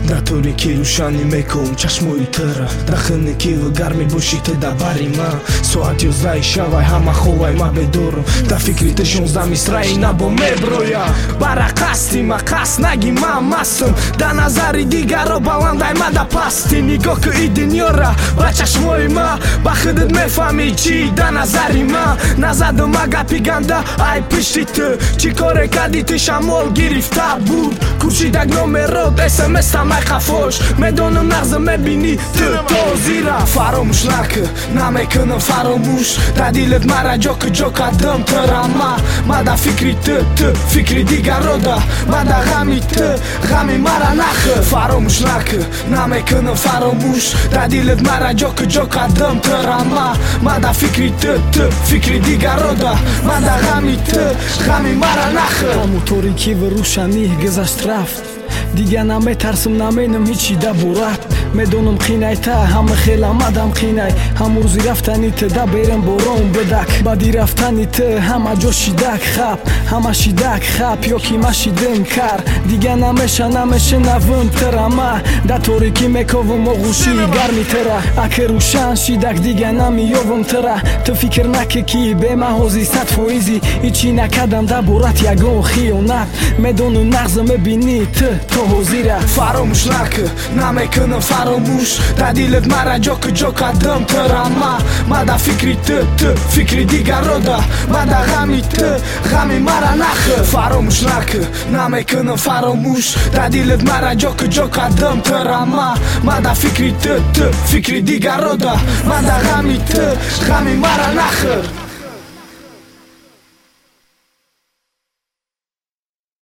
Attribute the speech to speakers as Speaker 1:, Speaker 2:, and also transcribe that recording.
Speaker 1: Datorii ki rushani me kohën qashmoj tëra Dakhën e kivë garmi bushite da bari ma Soat jo zda I shavaj hama khovaj ma bedorëm Da fikri të shon zda misrai na bo me broja Bara kasti ma kas nagi ma masëm Da nazari diga roba landaj ma da pasti Nigo kë I dinjora ba qashmoj ma Ba khëdët me fami qi da nazari ma Nazadë ma ga piganda aj pështi të Qikore ka di të shamol girifta bur Kur qi dagno me rod SMS ta maj ka fosh Me do në mnazë me bini të to zira Faro më shnakë, na me kënë faro mush Da dilet mara gjokë gjoka dëm të rama Ma da fikri të, fikri diga roda Ma da gami të, gami mara nakë Faro më shnakë, na me kënë faro mush Da dilet mara gjokë gjoka dëm të rama Ma da fikri të, fikri diga roda Ma da gami të, gami mara nakë
Speaker 2: Pa motori kivë rushani gëza shtraft Diga na me tarsëm na me në miqi da burat Me donëm kinaj ta, hamë khela ma dam kinaj Hamur zi raftani të da berën boron bëdak Badi raftani të, hama gjo shidak khap Hama shidak khap, jo ki ma shidëm kar Diga na me shana me shena vëm të rama Datori ki me kovëm o gushi garmi tëra A këru shan shidak diga na mi jovëm tëra Të fikër na ke ki, be ma hozi sat forizi I qina kadam da burat ja go khionat Me donëm nagzë me bini të hozira
Speaker 1: Faro më shnakë, na me kënë faro mush Da dilet mara gjokë gjoka dëm të rama Ma da fikri të, fikri diga roda Ma da gami të, gami mara nakë Faro më shnakë, na me kënë faro mush Da dilet mara gjokë gjoka dëm të rama Ma da fikri të, fikri diga roda Ma da gami të, gami mara nakë